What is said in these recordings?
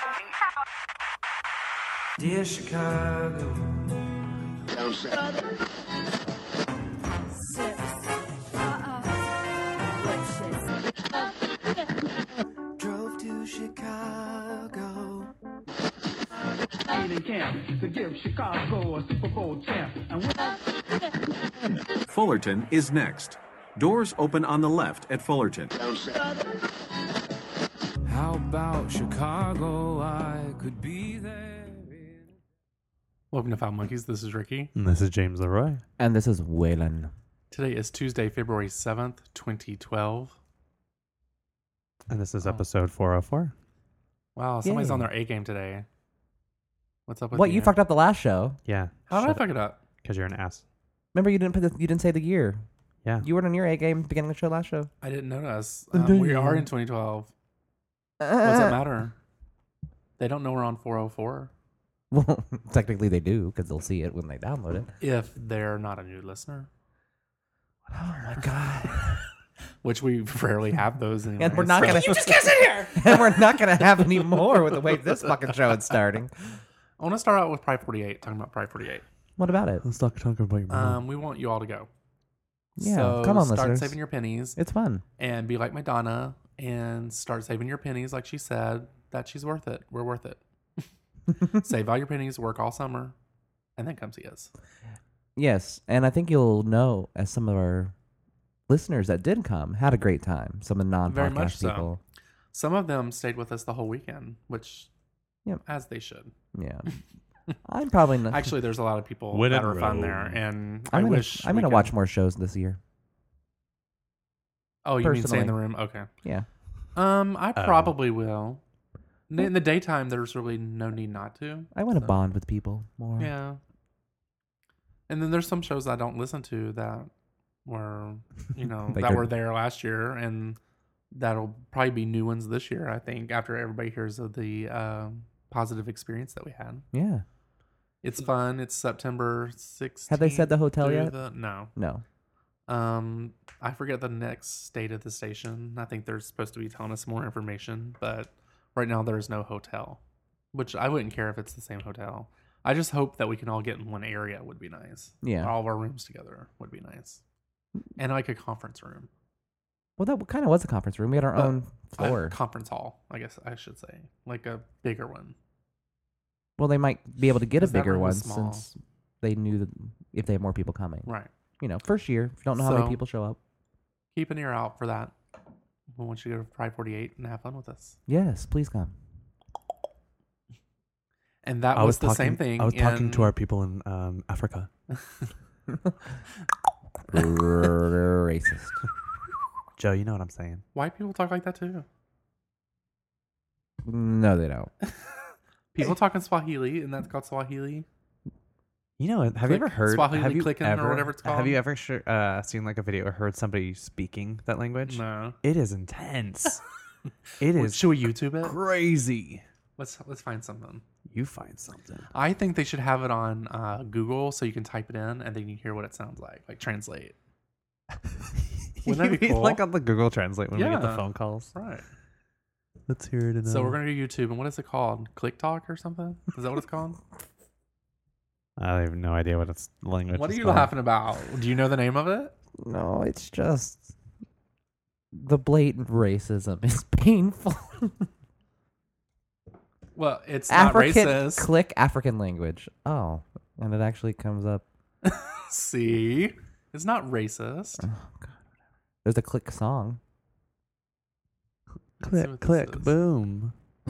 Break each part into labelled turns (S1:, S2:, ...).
S1: Dear Chicago. Drove to Chicago.
S2: Training camp to give Chicago a Super Bowl champ.
S3: Fullerton is next. Doors open on the left at Fullerton.
S1: How about Chicago? I could be there.
S4: Welcome to Foul Monkeys. This is Ricky.
S5: And this is James Leroy.
S6: And this is Waylon.
S4: Today is Tuesday, February 7th, 2012.
S5: And this is episode 404.
S4: Wow, somebody's
S6: Yay.
S4: on their A game today. What's up with
S6: What, you fucked up the last show?
S5: Yeah.
S4: How did I fuck it up?
S5: Because you're an ass.
S6: Remember you didn't say the year.
S5: Yeah.
S6: You weren't on your A game beginning of the show last show.
S4: I didn't notice.
S6: Do
S4: We
S6: you?
S4: are in 2012. What's that matter? They don't know we're on 404
S6: Well, technically they do because they'll see it when they download it.
S4: if they're not a new listener,
S6: Oh my god!
S4: which we rarely have those anymore.
S6: And we're not gonna. You just get in here. And we're not gonna have any more with the way this fucking show is starting.
S4: I want to start out with Pride 48, talking about Pride 48.
S6: What about it?
S5: Let's talk about your mom.
S4: We want you all to go.
S6: Yeah,
S4: So
S6: come on,
S4: start
S6: listeners.
S4: saving your pennies
S6: It's fun.
S4: and be like Madonna and start saving your pennies like she said that she's worth it. We're worth it. Save all your pennies, work all summer, and then come see us.
S6: Yes, and I think you'll know, as some of our listeners that did come had a great time. Some of the
S4: Very much
S6: non-podcast
S4: so.
S6: people.
S4: Some of them stayed with us the whole weekend, which,
S6: Yep.
S4: as they should.
S6: Yeah, I'm probably not.
S4: Actually, there's a lot of people
S5: When
S4: that
S5: in
S4: are fun
S5: Rome.
S4: there, and
S6: I'm
S4: I'm
S6: gonna watch more shows this year.
S4: Oh, you mean stay in
S6: personally.
S4: the room? Okay.
S6: Yeah.
S4: I probably will. In the daytime, there's really no need not to.
S6: I want to
S4: So,
S6: bond with people more.
S4: Yeah. And then there's some shows I don't listen to that were,
S6: That
S4: that
S6: could-
S4: were there last year, and that'll probably be new ones this year. I think after everybody hears of the positive experience that we had.
S6: Yeah.
S4: It's fun. It's September 16th.
S6: Have they said the hotel
S4: through
S6: yet?
S4: No.
S6: No.
S4: I forget the next date of the station. I think they're supposed to be telling us more information, but right now there is no hotel, which I wouldn't care if it's the same hotel. I just hope that we can all get in one area would be nice.
S6: Yeah.
S4: All of our rooms together would be nice. And like a conference room.
S6: Well, that kind of was a conference room. We had our own floor.
S4: A conference hall, I guess I should say. Like a bigger one.
S6: Well, they might be able to get a
S4: 'Cause that
S6: bigger
S4: room
S6: one
S4: was small.
S6: since they knew that if they have more people coming.
S4: Right.
S6: First year, if you don't know how many
S4: So-
S6: people show up.
S4: Keep an ear out for that. We want you to go to Pride 48 and have fun with us.
S6: Yes, please come.
S4: And that was the same thing.
S5: I was talking to
S4: in-
S5: our people in Africa.
S6: Racist.
S5: Joe, you know what I'm saying.
S4: White people talk like that too.
S6: No, they don't.
S4: People talk in Swahili, and that's called Swahili.
S5: You know, have you ever heard?
S4: Swahili
S5: have you
S4: clicking or
S5: ever,
S4: whatever it's called?
S5: Have you ever seen like a video or heard somebody speaking that language?
S4: No.
S5: It is intense. It is
S4: Should we YouTube it?
S5: crazy.
S4: Let's find something.
S5: You find something.
S4: I think they should have it on Google so you can type it in and then you hear what it sounds like translate. Wouldn't that be
S5: You mean
S4: cool?
S5: like on the Google Translate when we get the
S4: Yeah.
S5: phone calls.
S4: Right.
S5: Let's hear it.
S4: So we're gonna do YouTube, and what is it called? Click Talk or something? Is that what it's called?
S5: I have no idea what its language.
S4: What are
S5: is
S4: you
S5: called.
S4: laughing about? Do you know the name of it?
S6: No, it's just the blatant racism is painful.
S4: Well, it's not racist.
S6: Click African language. Oh, and it actually comes up.
S4: See, it's not racist.
S6: Oh, God. There's a click song.
S4: Let's see
S5: Click,
S4: what this
S5: click,
S4: is.
S5: boom.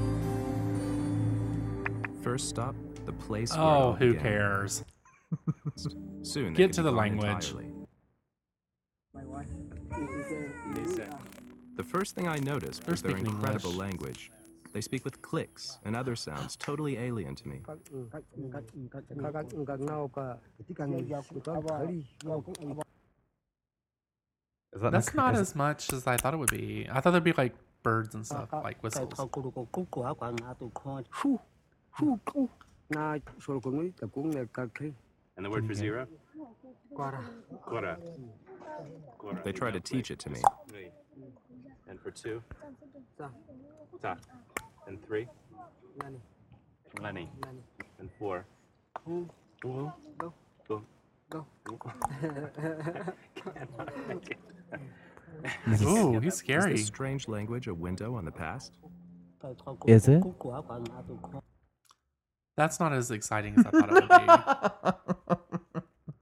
S7: First stop, the place where it
S4: Oh,
S7: all
S4: who
S7: began.
S4: cares?
S7: Soon they
S4: Get
S7: could
S4: to
S7: be
S4: the
S7: gone
S4: language.
S7: entirely. The first thing I noticed
S4: They're
S7: was their
S4: speaking
S7: incredible
S4: English.
S7: language. They speak with clicks and other sounds totally alien to me.
S5: Is that
S4: That's not as much as I thought it would be. I thought there'd be like birds and stuff, like whistles.
S8: And the word for zero? Quara.
S7: They try to teach it to me.
S8: And for two? Ta. And three? Lenny. And 4. Ooh. Go.
S4: Ooh, he's
S7: Is
S4: scary.
S7: this strange language a window on the past?
S6: Is it?
S4: That's not as exciting as I thought it would be.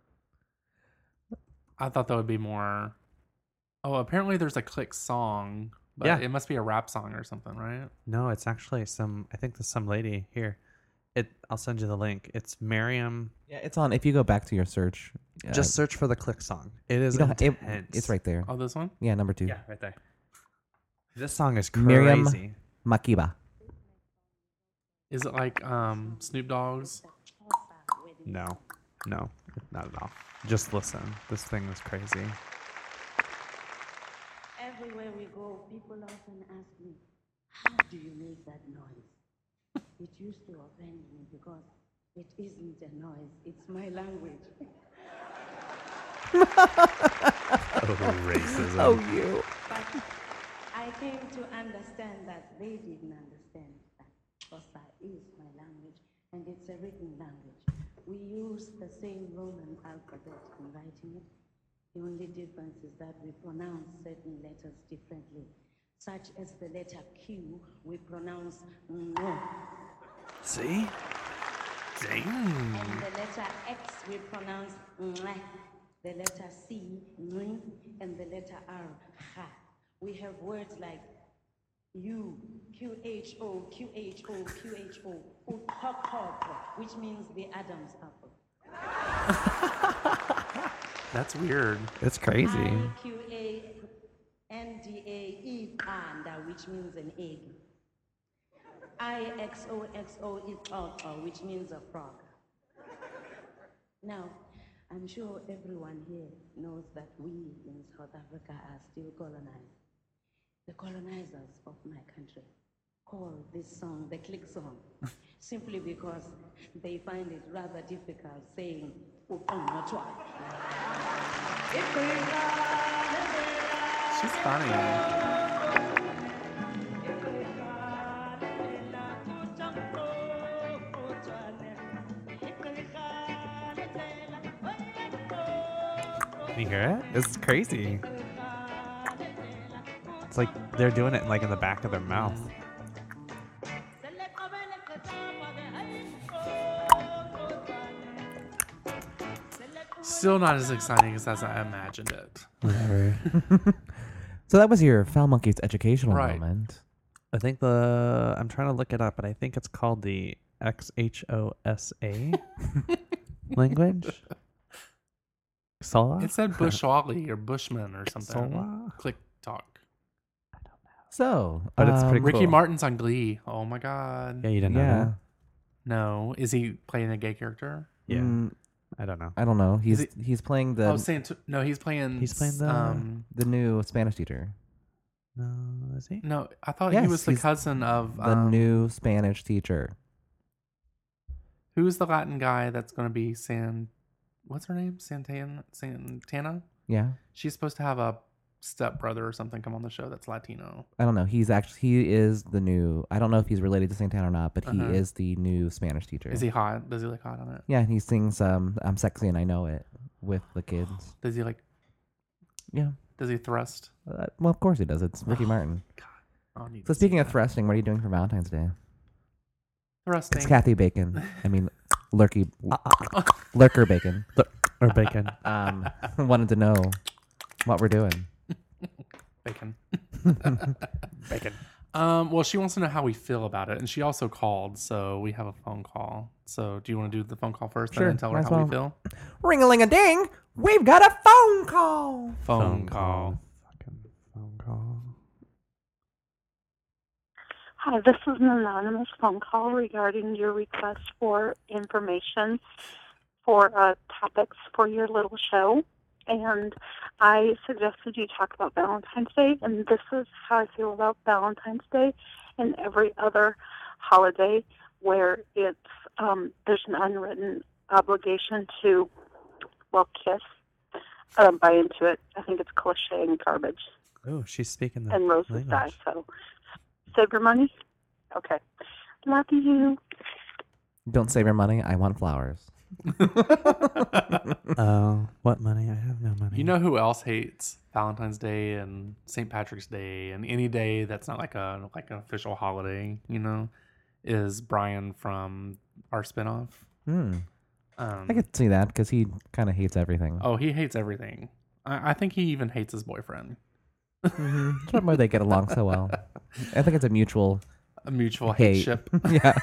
S4: I thought that would be more. Oh, apparently there's a Click song, but
S5: Yeah.
S4: it must be a rap song or something, right?
S5: No, it's actually some. I think there's some lady here. I'll send you the link. It's Miriam.
S6: Yeah, it's on. If you go back to your search,
S5: Just search for the Click song. It is
S6: you don't-
S5: intense.
S6: it's right there.
S4: Oh, this one?
S6: Yeah, number 2.
S5: Yeah, right there. This song is crazy.
S6: Miriam Makeba.
S4: Is it like Snoop Dogg's?
S5: No, not at all. Just listen. This thing is crazy.
S9: Everywhere we go, people often ask me, how do you make that noise? It used to offend me because it isn't a noise, it's my language.
S5: Oh, racism.
S6: Oh, you.
S9: But I came to understand that they didn't understand that Xhosa is my language and it's a written language. We use the same Roman alphabet in writing it. The only difference is that we pronounce certain letters differently, such as the letter Q, we pronounce no.
S5: See?
S4: Damn.
S9: And the letter X, we pronounce mwah. The letter C, ng, and the letter R, ha. We have words like U, QHO, QHO, QHO, ukokoko, which means the Adam's apple.
S4: That's weird.
S5: It's crazy.
S9: IQANDA, anda, which means an egg. IXOXO is alpha, which means a frog. Now, I'm sure everyone here knows that we in South Africa are still colonized. The colonizers of my country call this song the Click song, simply because they find it rather difficult saying "Upangmatwa."
S4: She's funny.
S5: Can you hear it? This is crazy. It's like they're doing it like in the back of their mouth.
S4: Still not as exciting as I imagined it.
S5: Whatever.
S6: So that was your Foul Monkeys educational
S4: Right.
S6: moment.
S5: I think I'm trying to look it up, but I think it's called the XHOSA language. Sola?
S4: It said Bushwali or Bushman or something.
S5: Sola?
S4: Click talk.
S6: So,
S5: But it's pretty
S4: Ricky
S5: cool.
S4: Martin's on Glee. Oh my god.
S5: Yeah, you didn't know
S6: Yeah.
S5: that?
S4: No, is he playing a gay character?
S5: Yeah.
S6: Mm,
S5: I don't know.
S6: I don't know.
S4: Is
S6: He's playing the
S4: He's playing.
S5: He's playing
S6: the new Spanish teacher.
S5: No, is he?
S4: No, I thought
S6: Yes,
S4: he was the
S6: he's
S4: cousin of
S6: The new Spanish teacher.
S4: Who's the Latin guy that's going to be What's her name? Santana.
S6: Yeah.
S4: She's supposed to have a stepbrother or something come on the show that's Latino.
S6: I don't know. He is the new. I don't know if he's related to Santana or not, but he
S4: Uh-huh.
S6: is the new Spanish teacher.
S4: Is he hot? Does he look hot on it?
S6: Yeah, he sings "I'm Sexy and I Know It" with the kids.
S4: Does he like?
S6: Yeah.
S4: Does he thrust?
S6: Well, of course he does. It's Ricky Martin.
S4: I'll need
S6: So
S4: to see
S6: speaking of
S4: that.
S6: thrusting, what are you doing for Valentine's Day?
S4: Thrusting.
S6: It's Kathy Bacon. I mean, Lurker Bacon.
S5: Or bacon.
S6: Wanted to know what we're doing.
S4: Bacon.
S5: Bacon.
S4: Well, she wants to know how we feel about it, and she also called, so we have a phone call. So, do you want to do the phone call first,
S6: Sure,
S4: and then tell her
S6: might as
S4: how we
S6: well.
S4: feel?
S6: Ring-a-ling-a-ding! We've got a phone call.
S4: Phone call.
S5: Fucking phone call.
S10: Hi, this is an anonymous phone call regarding your request for information for topics for your little show. And I suggested you talk about Valentine's Day, and this is how I feel about Valentine's Day and every other holiday where it's there's an unwritten obligation to, well, kiss. Buy into it. I think it's cliche and garbage.
S5: Oh, she's speaking the
S10: And roses
S5: language.
S10: die, so save your money? Okay. Love you.
S6: Don't save your money. I want flowers.
S5: Oh, what money? I have no money.
S4: You know who else hates Valentine's Day and St. Patrick's Day and any day that's not like an official holiday, is Brian from our spinoff.
S6: I could see that because he kind of hates everything.
S4: Oh, he hates everything. I think he even hates his boyfriend.
S6: That's why they get along so well. I think it's a mutual
S4: hate ship.
S6: Yeah.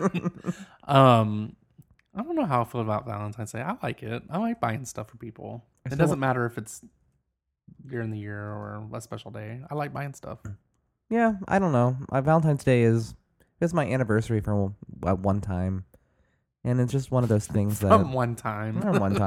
S4: I don't know how I feel about Valentine's Day. I like it. I like buying stuff for people. It
S6: still
S4: doesn't matter if it's during the year or a special day. I like buying stuff.
S6: Yeah, I don't know. Valentine's Day is my anniversary from one time, and it's just one of those things that
S4: From one time.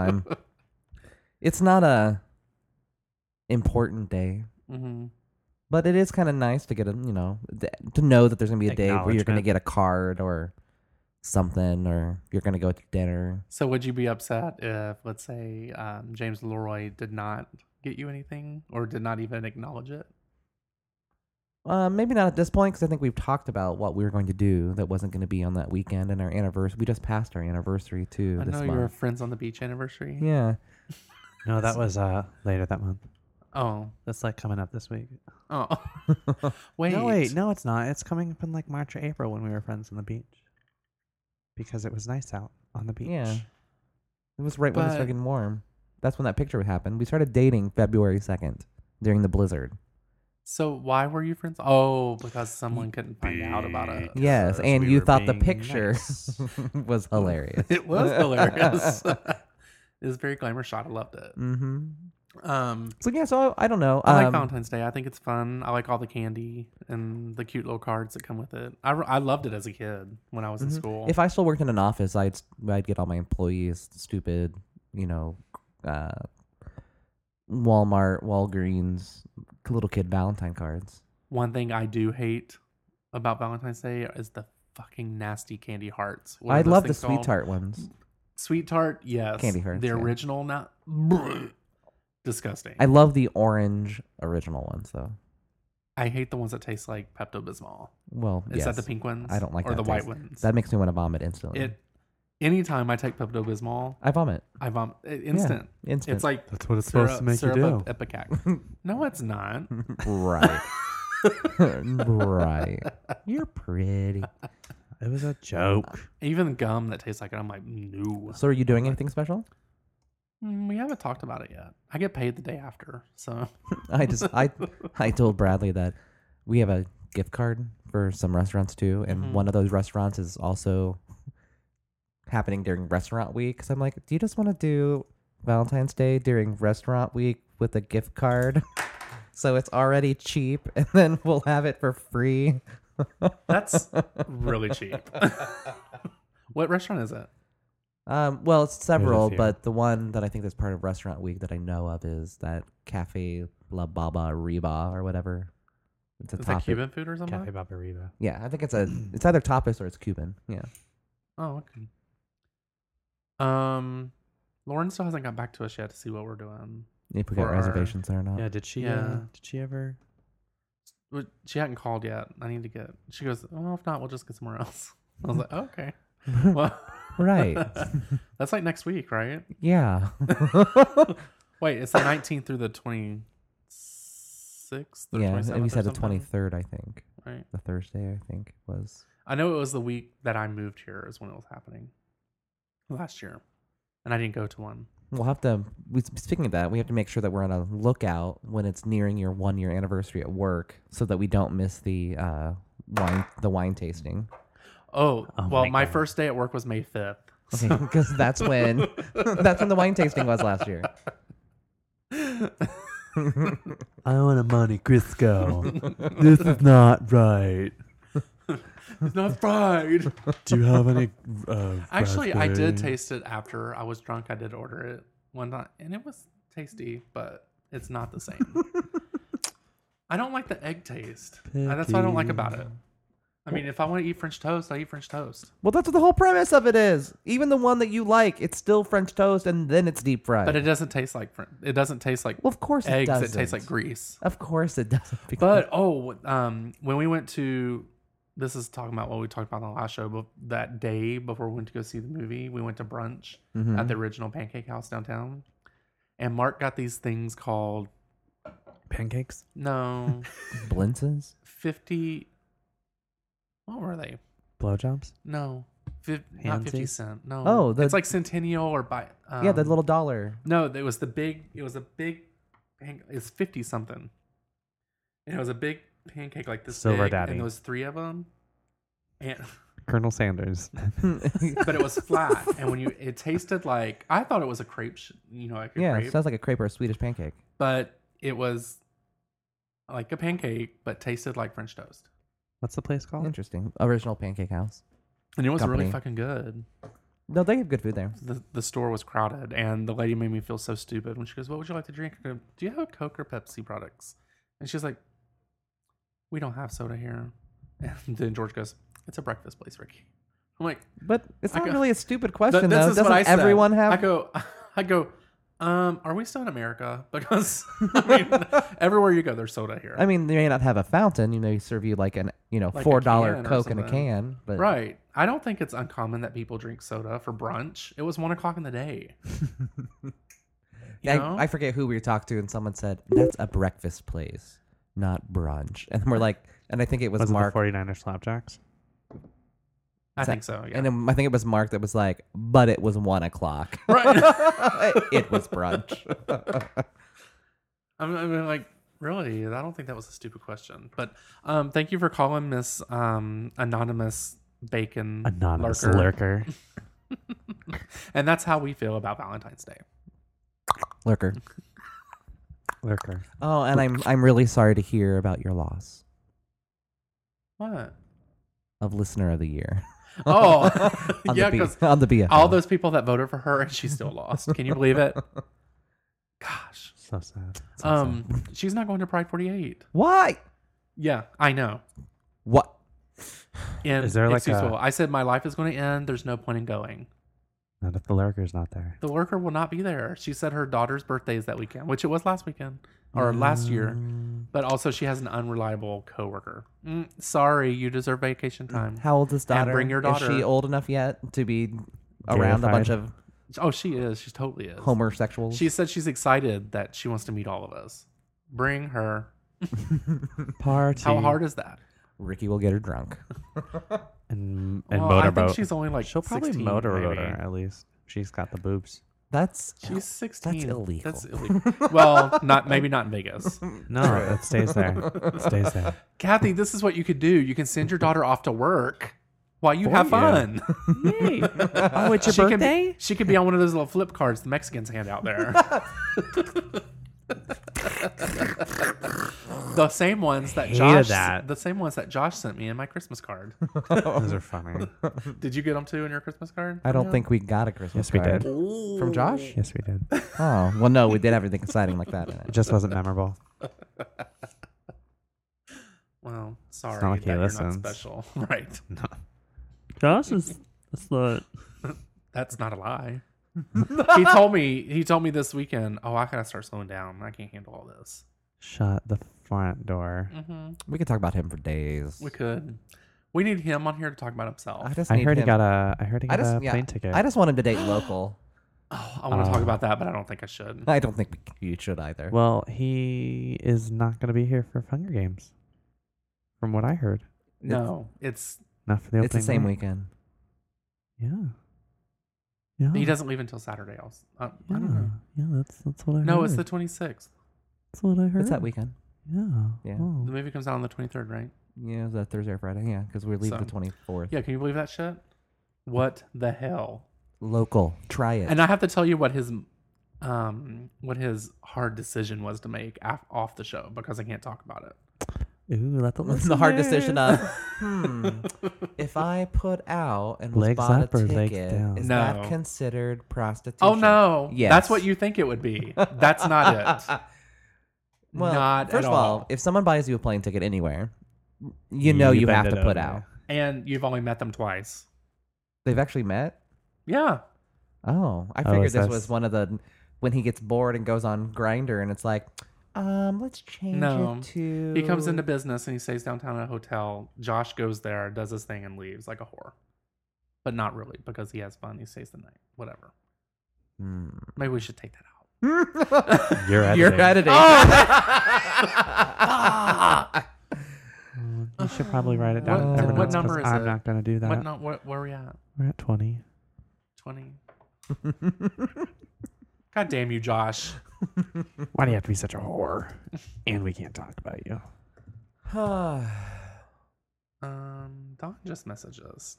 S6: It's not a important day, but it is kind of nice to get to know that there's gonna be a day where you're gonna get a card or something, or you're gonna go to dinner.
S4: So would you be upset if, let's say, James Leroy did not get you anything or did not even acknowledge it?
S6: Maybe not at this point, because I think we've talked about what we were going to do that wasn't going to be on that weekend, and our anniversary. We just passed our anniversary too.
S4: I
S6: this
S4: know
S6: month.
S4: your Friends on the Beach anniversary.
S6: Yeah.
S5: No, that was later that month.
S4: Oh,
S5: that's like coming up this week.
S4: Oh, wait.
S5: No, it's not. It's coming up in like March or April when we were friends on the beach. Because it was nice out on the beach.
S6: Yeah. It was right when it started getting warm. That's when that picture happened. We started dating February 2nd during the blizzard.
S4: So why were you friends? Oh, because someone couldn't find out about it.
S6: Yes, and you thought the picture was hilarious.
S4: It was hilarious. It was a very glamorous shot. I loved it.
S6: So I don't know.
S4: I like Valentine's Day. I think it's fun. I like all the candy and the cute little cards that come with it. I loved it as a kid when I was in school.
S6: If I still worked in an office, I'd get all my employees stupid, Walmart, Walgreens, little kid Valentine cards.
S4: One thing I do hate about Valentine's Day is the fucking nasty candy hearts.
S6: I love the Sweet Tart ones.
S4: Sweet Tart, yes.
S6: Candy hearts.
S4: The original, not disgusting.
S6: I love the orange original ones though.
S4: I hate the ones that taste like Pepto-Bismol.
S6: Well,
S4: is that the pink ones?
S6: I don't like
S4: or
S6: that
S4: the
S6: taste.
S4: white ones.
S6: That makes me want to vomit instantly.
S4: Anytime I take Pepto-Bismol,
S6: I vomit.
S4: Instant.
S6: Yeah, instant.
S4: It's like
S5: that's what it's supposed to make you do.
S4: Ipecac. No, it's not.
S6: Right. Right. You're pretty.
S5: It was a joke.
S4: Even gum that tastes like it, I'm like, no.
S6: So are you doing anything special?
S4: We haven't talked about it yet. I get paid the day after, so
S6: I told Bradley that we have a gift card for some restaurants too, and one of those restaurants is also happening during restaurant week. So I'm like, do you just want to do Valentine's Day during restaurant week with a gift card? So it's already cheap, and then we'll have it for free.
S4: That's really cheap. What restaurant is it?
S6: Well, it's several, but the one that I think is part of Restaurant Week that I know of is that Cafe La Baba Riba or whatever. It's
S4: is that Cuban food or something?
S5: Cafe Baba Riba.
S6: Yeah, I think it's either tapas or it's Cuban. Yeah.
S4: Oh, okay. Lauren still hasn't got back to us yet to see what we're doing.
S6: If we got reservations there or not.
S5: Yeah, did she ever?
S4: She hadn't called yet. I need to get. She goes, well, if not, we'll just get somewhere else. I was like, okay. Well,
S6: right.
S4: That's like next week, right?
S6: Yeah.
S4: Wait, it's the 19th through the 26th? Or
S6: yeah,
S4: 27th
S6: and we said
S4: or
S6: the
S4: something?
S6: 23rd, I think.
S4: Right.
S6: The Thursday, I think, was.
S4: I know it was the week that I moved here is when it was happening. Last year. And I didn't go to one.
S6: We'll have to, speaking of that, we have to make sure that we're on a lookout when it's nearing your 1-year anniversary at work so that we don't miss the wine tasting.
S4: Oh well, my first day at work was May 5th.
S6: Okay, because that's when the wine tasting was last year.
S5: I want a Monte Cristo. This is not right.
S4: It's not fried.
S5: Do you have any?
S4: Actually, I did
S5: raspberry?
S4: taste it after I was drunk. I did order it one time, and it was tasty, but it's not the same. I don't like the egg taste. That's what I don't like about it. I mean, if I want to eat French toast, I eat French toast.
S6: Well, that's what the whole premise of it is. Even the one that you like, it's still French toast, and then it's deep fried.
S4: But it doesn't taste like it doesn't taste like.
S6: Well, of course
S4: eggs.
S6: it doesn't.
S4: It tastes like grease.
S6: Of course it doesn't.
S4: But when we went to this is talking about what we talked about on the last show, but that day before we went to go see the movie, we went to brunch at the original Pancake House downtown. And Mark got these things called...
S5: Pancakes?
S4: No.
S6: Blintzes?
S4: 50... What were they?
S5: Blowjobs?
S4: No. Not 50
S5: Handsies?
S4: cent. No.
S6: Oh,
S4: it's like Centennial or...
S6: yeah, the little dollar.
S4: No, it was a big... It's 50 something. And it was a big pancake like this
S5: Silver
S4: big.
S5: Daddy.
S4: And there was 3 of them. And...
S5: Colonel Sanders.
S4: But it was flat, and it tasted like, I thought it was a crepe, like a crepe.
S6: It sounds like a crepe or a Swedish pancake.
S4: But it was like a pancake, but tasted like French toast.
S5: What's the place called?
S6: Interesting. Original Pancake House.
S4: And it was
S6: Company.
S4: really fucking good.
S6: No, they have good food there.
S4: The store was crowded, and the lady made me feel so stupid when she goes, "What would you like to drink?" I go, "Do you have Coke or Pepsi products?" And she's like, "We don't have soda here." And then George goes, "It's a breakfast place, Ricky." I'm like,
S6: but it's not
S4: go,
S6: really a stupid question,
S4: this
S6: though.
S4: is what I
S6: Doesn't
S4: said.
S6: everyone have?
S4: I go, are we still in America? Because I mean, everywhere you go, there's soda here.
S6: I mean, they may not have a fountain. They serve you like an
S4: Like
S6: $4
S4: can or
S6: Coke in a
S4: something.
S6: can. But
S4: Right. I don't think it's uncommon that people drink soda for brunch. It was 1:00 in the day.
S6: I forget who we were talking to, and someone said that's a breakfast place, not brunch. And we're like, and I think it was Mark.
S5: It the 49er Slapjacks?
S4: I think so. Yeah.
S6: And then I think it was Mark that was like, but it was 1:00.
S4: Right.
S6: It was brunch.
S4: I mean, like, really? I don't think that was a stupid question. But thank you for calling Miss Anonymous Bacon
S5: Anonymous lurker.
S4: And that's how we feel about Valentine's Day.
S6: Lurker.
S5: Lurker.
S6: Oh, and I'm really sorry to hear about your loss
S4: What?
S6: of Listener of the Year.
S4: Oh,
S6: On
S4: yeah,
S6: the
S4: because
S6: on the BFL.
S4: all those people that voted for her and she still lost. Can you believe it? Gosh.
S5: So sad.
S4: She's not going to Pride 48.
S6: Why?
S4: Yeah, I know.
S6: What?
S4: And
S5: Is there like
S4: excuse
S5: a-
S4: me, I said my life is going to end. There's no point in going.
S5: Not if the lurker's not there.
S4: The lurker will not be there. She said her daughter's birthday is that weekend, which it was last weekend or last year. But also she has an unreliable coworker. Sorry, you deserve vacation time.
S6: How old is daughter?
S4: And bring your daughter.
S6: Is she old enough yet to be around a bunch of
S4: Oh, she is. She totally is.
S6: homosexuals?
S4: She said she's excited that she wants to meet all of us. Bring her.
S5: Party.
S4: How hard is that?
S6: Ricky will get her drunk.
S5: And
S4: Well, I
S5: motorboat.
S4: think she's only like
S5: She'll probably
S4: 16,
S5: motorboat
S4: maybe.
S5: her at least. She's got the boobs.
S6: She's
S4: 16.
S6: That's illegal.
S4: That's illegal. Well, maybe not in Vegas.
S5: No, it stays there. It stays there.
S4: Kathy, this is what you could do. You can send your daughter off to work while you have
S5: you.
S4: fun.
S5: Yay. Oh, it's your
S4: She
S5: birthday?
S4: she could be on one of those little flip cards the Mexicans hand out there. The same ones that
S5: Hated
S4: Josh sent me in my Christmas card.
S5: Those are funny.
S4: Did you get them too in your Christmas card?
S6: I don't think we got a Christmas
S5: Yes, we
S6: card.
S5: did.
S6: From Josh?
S5: Yes, we did.
S6: Oh, well, no, we did everything exciting like that. In
S5: It
S6: it.
S5: just wasn't memorable.
S4: Well, sorry
S5: not like
S4: that
S5: he
S4: you're
S5: listens.
S4: not special. Right.
S5: No. Josh is not.
S4: That's not a lie. He told me this weekend, oh, I gotta start slowing down. I can't handle all this.
S5: Shut the front door.
S6: We could talk about him for days.
S4: We could. We need him on here to talk about himself.
S6: I
S5: I heard he
S6: him.
S5: got a plane ticket.
S6: I just want him to date local.
S4: Oh, I want to talk about that, but I don't think I should.
S6: I don't think you should either.
S5: Well, he is not going to be here for Hunger Games, from what I heard.
S4: No, it's
S5: Not for the opening.
S6: It's the same
S5: night.
S6: weekend.
S5: Yeah. Yeah.
S4: he doesn't leave until Saturday. I don't
S5: Yeah.
S4: know.
S5: Yeah, that's what I heard.
S4: No, it's the 26th.
S5: That's what I heard.
S6: It's that weekend.
S5: Yeah.
S6: Yeah.
S5: Oh.
S4: The movie comes out on the 23rd, right?
S6: Yeah, is that Thursday or Friday? Yeah, because we leave
S4: So-
S6: the 24th.
S4: Yeah, can you believe that shit? What the hell?
S6: Local. Try it.
S4: And I have to tell you what his hard decision was to make off the show because I can't talk about it.
S5: Ooh, let the
S6: the hard decision of, if I put out and was
S5: Legs
S6: bought
S5: up
S6: a
S5: or legs
S6: ticket,
S5: down?
S6: is
S4: No.
S6: that considered prostitution?
S4: Oh no,
S6: Yes.
S4: that's what you think it would be. That's not it.
S6: Well,
S4: Not
S6: first
S4: at
S6: of all,
S4: all.
S6: if someone buys you a plane ticket anywhere, you know you have
S5: bend
S6: to
S5: it
S6: put
S5: over.
S6: out.
S4: And you've only met them twice.
S6: They've actually met?
S4: Yeah.
S6: Oh, I
S5: Oh,
S6: figured
S5: is
S6: this
S5: that-
S6: was one of the when he gets bored and goes on Grinder and it's like, Let's change
S4: No.
S6: it to.
S4: He comes into business and he stays downtown at a hotel. Josh goes there, does his thing, and leaves like a whore. But not really, because he has fun. He stays the night. Whatever. Maybe we should take that out.
S5: You're editing.
S6: You're editing.
S5: You should probably write it down. in
S4: What
S5: every notes,
S4: number
S5: 'cause
S4: is
S5: I'm
S4: it?
S5: not going to do that.
S4: Where are we at?
S5: We're at 20.
S4: 20. God damn you, Josh.
S5: Why do you have to be such a whore? And we can't talk about you.
S4: Don just messaged us.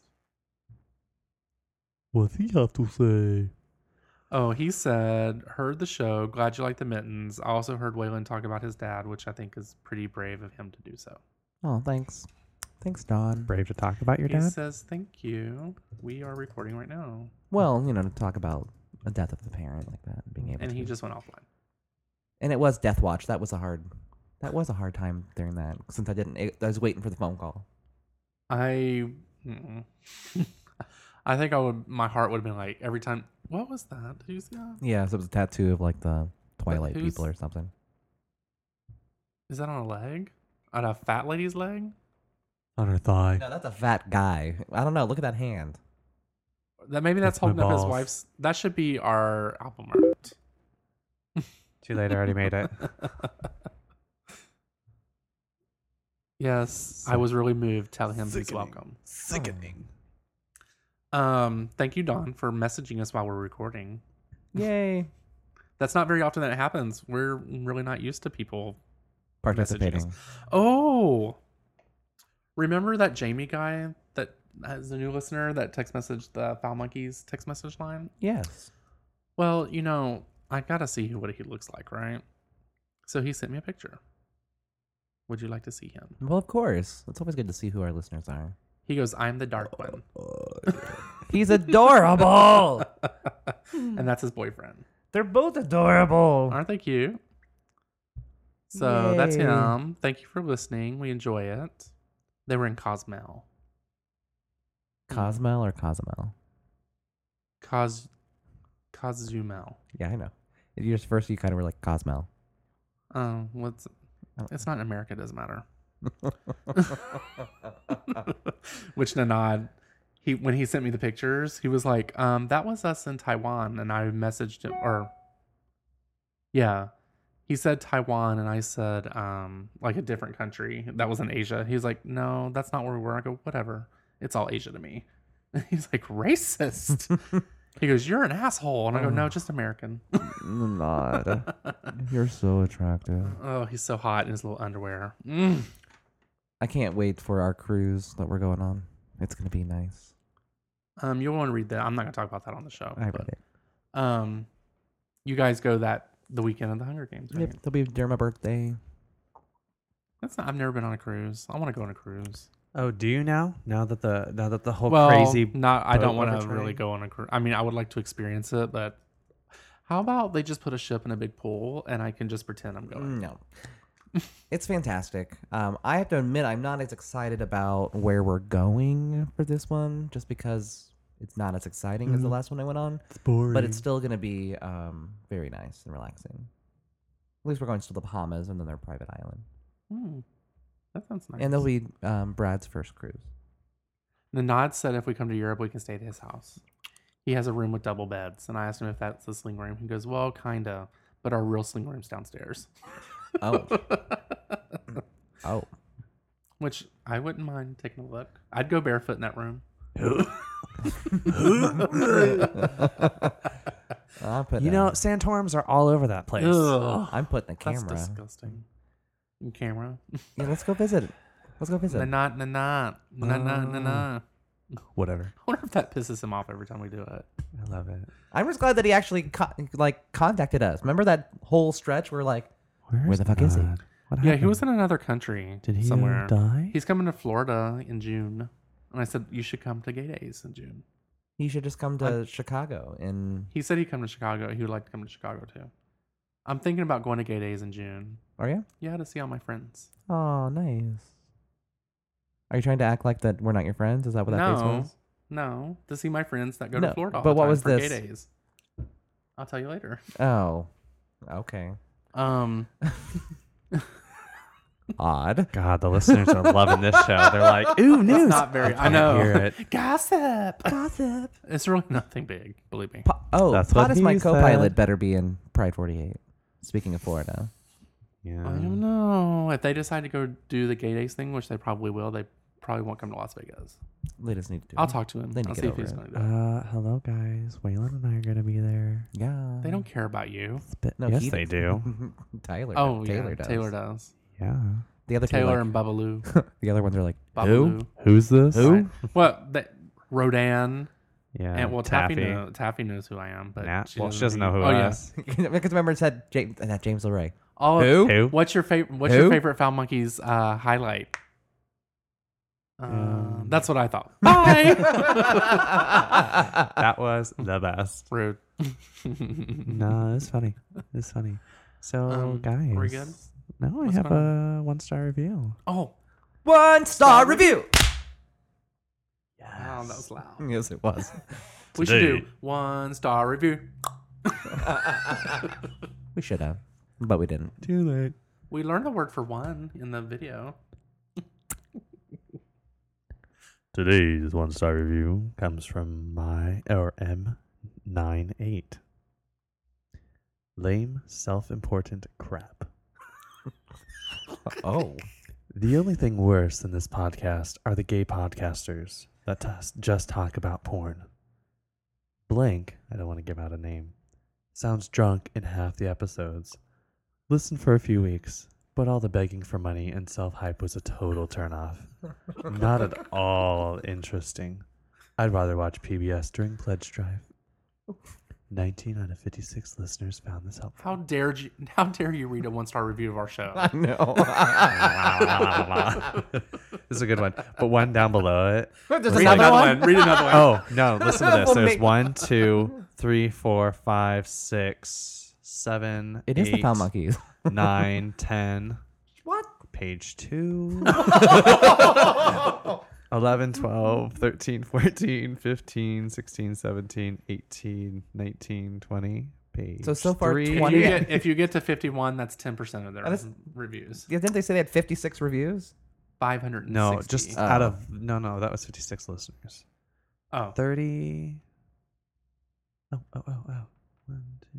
S5: What's he have to say?
S4: Oh, he said, heard the show. Glad you like the mittens. I also heard Waylon talk about his dad, which I think is pretty brave of him to do so.
S6: Oh, thanks. Thanks, Don.
S5: Brave to talk about your
S4: He
S5: dad?
S4: says, thank you. We are recording right now.
S6: Well, to talk about a death of a parent like that, being able
S4: And
S6: to.
S4: he just went offline.
S6: And it was Death Watch. That was a hard time during that, since I was waiting for the phone call.
S4: I think my heart would have been like, every time, what was that? Did you see that?
S6: Yeah, so it was a tattoo of like the Twilight
S4: who's-
S6: people or something.
S4: Is that on a leg? On a fat lady's leg?
S5: On her thigh.
S6: No, that's a fat guy. I don't know. Look at that hand.
S4: Maybe that's
S5: That's my
S4: holding up his
S5: balls.
S4: wife's. That should be our album art.
S5: Too late, I already made it.
S4: Yes, I was really moved telling him he's welcome.
S5: Sickening.
S4: Thank you, Don, for messaging us while we're recording.
S6: Yay.
S4: That's not very often that it happens. We're really not used to people
S6: Participating.
S4: messaging us. Oh, remember that Jamie guy that is a new listener that text messaged the Foul Monkeys text message line?
S6: Yes.
S4: Well, I gotta see what he looks like, right? So he sent me a picture. Would you like to see him?
S6: Well, of course. It's always good to see who our listeners are.
S4: He goes, I'm the dark one.
S6: He's adorable.
S4: And that's his boyfriend.
S6: They're both adorable.
S4: Aren't they cute? So that's
S6: Yay.
S4: him. Thank you for listening. We enjoy it. They were in Cozumel.
S6: Cosmel or Cozumel?
S4: Cozumel.
S6: Yeah, I know. First, you kind of were like Cosmel.
S4: Oh, it's not in America. It doesn't matter. Which Nanad, when he sent me the pictures, he was like, that was us in Taiwan. And I messaged him, he said Taiwan. And I said, like a different country that was in Asia. He's like, no, that's not where we were. I go, whatever. It's all Asia to me. He's like, racist. He goes, you're an asshole. And I go, no, just American.
S6: Not. You're so attractive.
S4: Oh, he's so hot in his little underwear.
S6: I can't wait for our cruise that we're going on. It's going to be nice.
S4: You'll want to read that. I'm not going to talk about that on the show.
S6: I read it.
S4: You guys go the weekend of the Hunger Games, right?
S6: Yep, it'll be during my birthday.
S4: I've never been on a cruise. I want to go on a cruise.
S5: Oh, do you now? Now that the whole
S4: Well,
S5: crazy
S4: I don't
S5: boat
S4: want to
S5: overturning?
S4: really go on a cruise. I mean, I would like to experience it, but how about they just put a ship in a big pool and I can just pretend I'm going?
S6: No. It's fantastic. I have to admit, I'm not as excited about where we're going for this one, just because it's not as exciting as the last one I went on.
S5: It's boring.
S6: But it's still going to be very nice and relaxing. At least we're going to the Bahamas and then their private island.
S4: That sounds nice.
S6: And there'll be Brad's first cruise.
S4: Nanad said if we come to Europe, we can stay at his house. He has a room with double beds. And I asked him if that's the sling room. He goes, well, kind of. But our real sling room's downstairs.
S6: Oh. Oh.
S4: Which I wouldn't mind taking a look. I'd go barefoot in that room.
S5: Santorums are all over that place.
S4: Ugh.
S6: I'm putting the camera.
S4: That's disgusting. Camera.
S6: Yeah, let's go visit. Let's go visit.
S4: Na.
S5: Whatever.
S4: I wonder if that pisses him off every time we do it.
S5: I love it.
S6: I'm just glad that he actually contacted us. Remember that whole stretch where where the fuck is he?
S5: What
S4: Yeah,
S5: happened?
S4: he was in another country.
S5: Did he
S4: somewhere?
S5: die?
S4: He's coming to Florida in June. And I said, you should come to Gay Days in June.
S6: He should just come to Chicago and.
S4: He said he'd come to Chicago. He would like to come to Chicago too. I'm thinking about going to Gay Days in June.
S6: Are you?
S4: Yeah, to see all my friends.
S6: Oh, nice. Are you trying to act like that we're not your friends? Is that what that face was?
S4: No, to see my friends that go
S6: No,
S4: to Florida all
S6: but
S4: the
S6: what
S4: time
S6: was
S4: for
S6: this?
S4: Gay Days. I'll tell you later.
S6: Oh, okay. Odd.
S5: God, the listeners are loving this show. They're like, ooh, news.
S4: It's not very. I know.
S5: Hear it.
S4: Gossip. It's really nothing big. Believe me.
S5: That's what
S6: Pod is my
S5: he
S6: co-pilot.
S5: said.
S6: Better be in Pride 48. Speaking of Florida.
S5: Yeah.
S4: I don't know if they decide to go do the Gay Days thing, which they probably will. They probably won't come to Las Vegas.
S6: They just need to do
S4: I'll
S6: it.
S4: talk to him.
S6: They need
S4: I'll
S6: to
S4: see
S6: get
S4: if he's
S6: over
S4: going to do it.
S5: Hello, guys. Waylon and I are going to be there.
S6: Yeah.
S4: They don't care about you.
S6: No,
S5: yes,
S6: he-
S5: they do.
S6: Taylor.
S4: Oh,
S6: Taylor
S4: yeah.
S6: does.
S4: Taylor does.
S5: Yeah.
S6: The other two,
S4: Taylor
S6: like-
S4: and Babalu.
S6: the other ones are like,
S4: Babalu.
S5: Who's this?
S6: Who?
S4: Well, Rodan.
S5: Yeah.
S4: And well, Taffy knows who I am, but
S5: She doesn't know who
S4: oh,
S5: I
S4: yeah.
S5: is.
S6: because remember it said James LeRae.
S4: Oh,
S5: Who?
S4: What's your favorite? What's
S6: Who?
S4: your favorite Foul Monkeys highlight? That's what I thought.
S5: Bye. That was the best.
S4: Rude.
S5: No, it's funny. It's funny. So, guys.
S4: Are we good?
S5: No,
S4: What's
S5: I have
S4: going
S5: a 1-star review.
S4: Oh,
S6: 1-star review.
S4: wow, that was loud.
S6: Yes, it was.
S4: We should do 1-star review.
S6: We should have, but we didn't.
S5: Too late.
S4: We learned the word for one in the video.
S5: Today's 1-star review comes from M98. Lame, self-important crap.
S6: Oh.
S5: The only thing worse than this podcast are the gay podcasters that just talk about porn. Blank, I don't want to give out a name, sounds drunk in half the episodes. Listen for a few weeks, but all the begging for money and self-hype was a total turnoff. Not at all interesting. I'd rather watch PBS during Pledge Drive. 19 out of 56 listeners found this helpful.
S4: How dare you read a 1-star review of our show?
S6: I know.
S5: This is a good one. But one down below it.
S6: There's
S4: Read
S6: another
S4: another
S6: one?
S4: one. Read another one.
S5: Oh, no. Listen to this.
S6: We'll
S5: There's
S6: make-
S5: 1, 2, 3, 4, 5, 6, 7,
S6: It is the
S5: 8,
S6: Foul Monkeys.
S5: 9, 10.
S6: What?
S5: Page 2. 11, 12, 13, 14, 15, 16, 17, 18, 19, 20. Page
S6: So far,
S5: 3.
S6: 20.
S4: If you get to 51, that's 10% of their
S6: that's-
S4: reviews.
S6: Yeah, didn't they say they had 56 reviews?
S4: 560.
S5: No, just out of... No, that was 56 listeners.
S4: Oh.
S5: 30... Oh. 1, 2, 3...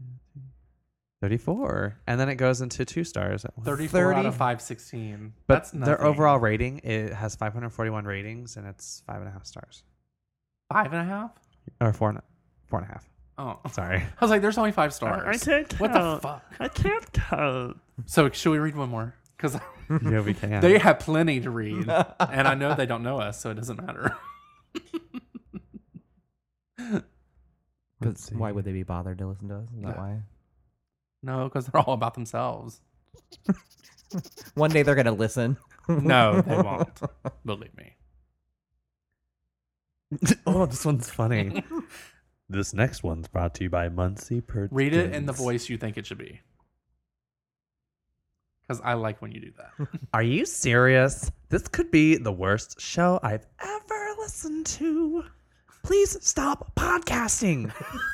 S5: 34. And then it goes into 2 stars.
S4: 34 out of 516.
S5: But
S4: That's nothing.
S5: their overall rating, it has 541 ratings, and it's 5.5 stars.
S4: 5.5?
S5: Or 4.5.
S4: Oh.
S5: Sorry.
S4: I was like, there's only 5 stars.
S5: I can't
S4: What the
S5: count.
S4: fuck?
S5: I can't count.
S4: So should we read one more? Because
S5: Yeah, we can.
S4: they have plenty to read. And I know they don't know us, so it doesn't matter.
S5: Let's see.
S6: Why would they be bothered to listen to us? Is that why?
S4: No, because they're all about themselves.
S6: One day they're going to listen.
S4: No, they won't. Believe me.
S5: Oh, this one's funny. This next one's brought to you by Muncie Perkins.
S4: Read it in the voice you think it should be. Because I like when you do that.
S5: Are you serious? This could be the worst show I've ever listened to. Please stop podcasting.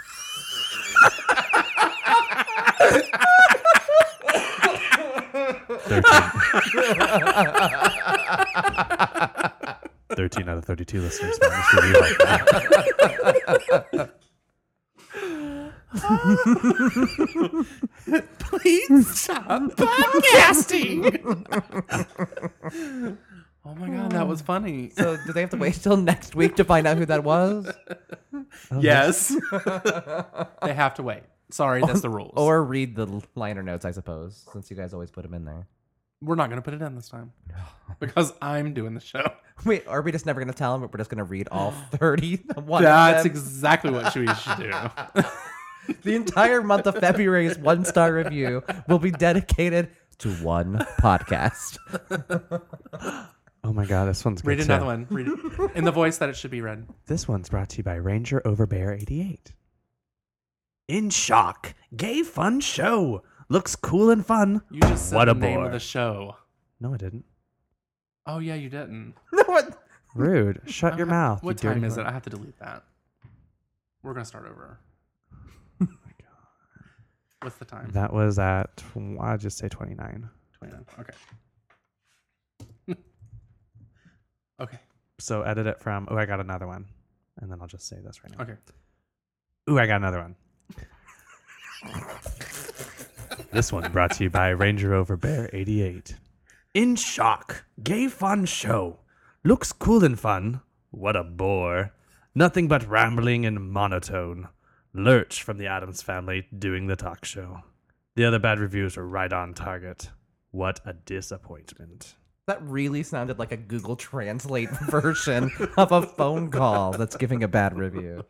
S5: 13 out of 32 listeners found this review helpful.
S4: Please stop podcasting. Oh my god, that was funny.
S6: So do they have to wait till next week to find out who that was?
S4: Yes. They have to wait. Sorry, that's the rules.
S6: Or read the liner notes, I suppose, since you guys always put them in there.
S4: We're not going to put it in this time. Because I'm doing the show.
S6: Wait, are we just never going to tell them, but we're just going to read all 31
S4: That's
S6: of them?
S4: exactly what we should do.
S6: The entire month of February's 1-star review will be dedicated to one podcast.
S5: Oh my god, this one's good
S4: Read
S5: too.
S4: another one. Read it in the voice that it should be read.
S5: This one's brought to you by Ranger Over Bear 88. In shock. Gay fun show. Looks cool and fun.
S4: You just said
S5: What
S4: the
S5: a
S4: name
S5: bore.
S4: of the show.
S5: No, I didn't.
S4: Oh, yeah, you didn't.
S5: Rude. Shut your mouth.
S4: What
S5: you
S4: time
S5: dirty
S4: is
S5: whore.
S4: it? I have to delete that. We're going to start over. What's the time?
S5: That was at, I'll just say 29.
S4: 29. Okay. Okay.
S5: So edit it from, I got another one. And then I'll just say this right now.
S4: Okay.
S5: I got another one. This one brought to you by Ranger Rover Bear 88. In shock. Gay fun show. Looks cool and fun. What a bore. Nothing but rambling and monotone. Lurch from the Addams Family doing the talk show. The other bad reviews are right on target. What a disappointment.
S6: That really sounded like a Google Translate version of a phone call that's giving a bad review.